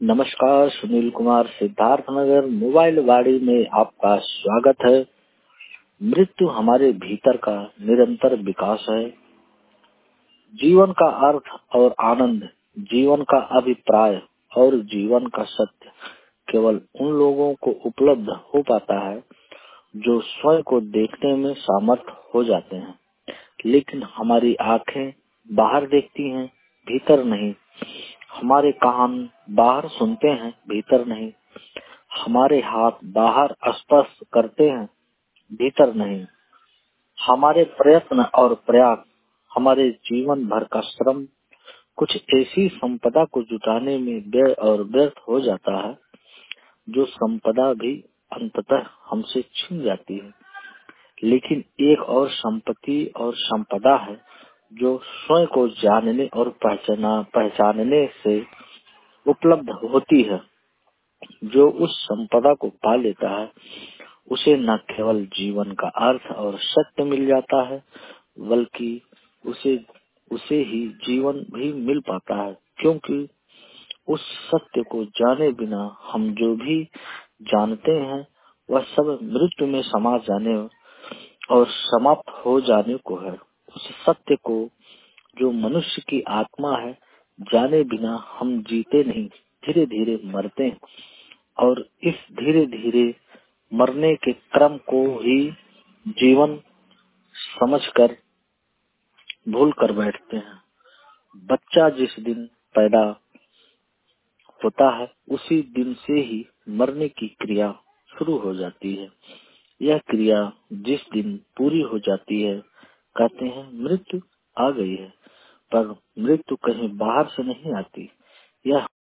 नमस्कार, सुनील कुमार, सिद्धार्थ नगर मोबाइल वाड़ी में आपका स्वागत है। मृत्यु हमारे भीतर का निरंतर विकास है। जीवन का अर्थ और आनंद, जीवन का अभिप्राय और जीवन का सत्य केवल उन लोगों को उपलब्ध हो पाता है जो स्वयं को देखने में सामर्थ हो जाते हैं। लेकिन हमारी आंखें बाहर देखती हैं, भीतर नहीं। हमारे कान बाहर सुनते हैं, भीतर नहीं। हमारे हाथ बाहर स्पर्श करते हैं, भीतर नहीं। हमारे प्रयत्न और प्रयास, हमारे जीवन भर का श्रम कुछ ऐसी संपदा को जुटाने में व्यय और व्यर्थ हो जाता है जो संपदा भी अंततः हमसे छिन जाती है। लेकिन एक और संपत्ति और संपदा है जो स्वयं को जानने और पहचानने से उपलब्ध होती है। जो उस संपदा को पा लेता है उसे न केवल जीवन का अर्थ और सत्य मिल जाता है, बल्कि उसे ही जीवन भी मिल पाता है, क्योंकि उस सत्य को जाने बिना हम जो भी जानते हैं वह सब मृत्यु में समा जाने और समाप्त हो जाने को है। उस सत्य को जो मनुष्य की आत्मा है, जाने बिना हम जीते नहीं, धीरे धीरे मरते हैं और इस धीरे धीरे मरने के क्रम को ही जीवन समझकर भूल कर बैठते हैं। बच्चा जिस दिन पैदा होता है उसी दिन से ही मरने की क्रिया शुरू हो जाती है। यह क्रिया जिस दिन पूरी हो जाती है कहते हैं मृत्यु आ गई है, पर मृत्यु कहीं बाहर से नहीं आती, यह